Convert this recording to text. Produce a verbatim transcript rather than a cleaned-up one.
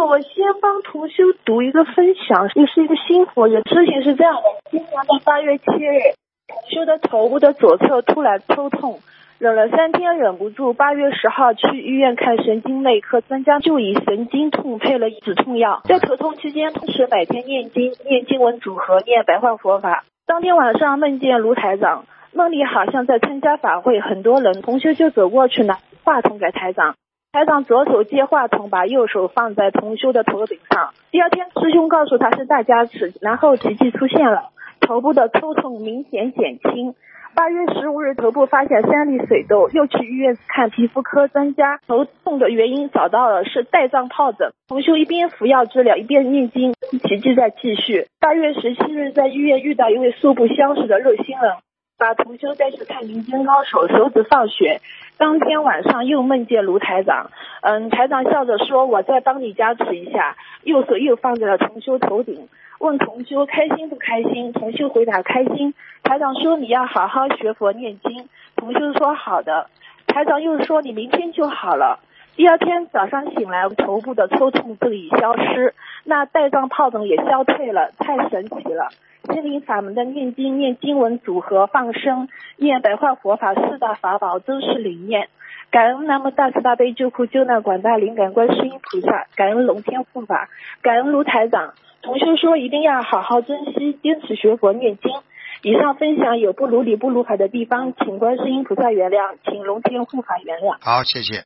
后我先帮同修读一个分享，又是一个新佛人。事情是这样的，今年的八月七日，同修的头部的左侧突然抽痛，忍了三天忍不住，八月十号去医院看神经内科专家，就以神经痛配了止痛药。在头痛期间，同时每天念经，念经文组合，念白话佛法。当天晚上梦见卢台长，梦里好像在参加法会，很多人，同修就走过去拿话筒给台长。台长左手接话筒，把右手放在同修的头顶上。第二天师兄告诉他是大加持，然后奇迹出现了，头部的抽痛明显减轻。八月十五日，头部发现三粒水痘，又去医院看皮肤科专家，头痛的原因找到了，是带状疱疹。同修一边服药治疗，一边念经，奇迹在继续。八月十七日，在医院遇到一位素不相识的热心人，把同修带去看民间高手，手指放血。当天晚上又梦见卢台长，嗯，台长笑着说：“我再帮你加持一下。”右手又放在了同修头顶，问同修开心不开心？同修回答开心。台长说：“你要好好学佛念经。”同修说：“好的。”台长又说：“你明天就好了。”第二天早上醒来，头部的抽痛自已消失，那带状疱疹也消退了，太神奇了。心灵法门的念经、念经文组合、放生、念白话佛法四大法宝都是灵验。感恩南无大慈大悲救苦救难广大灵感观世音菩萨，感恩龙天护法，感恩卢台长。同修说一定要好好珍惜，坚持学佛念经。以上分享有不如理不如法的地方，请观世音菩萨原谅，请龙天护法原谅。 好，谢谢。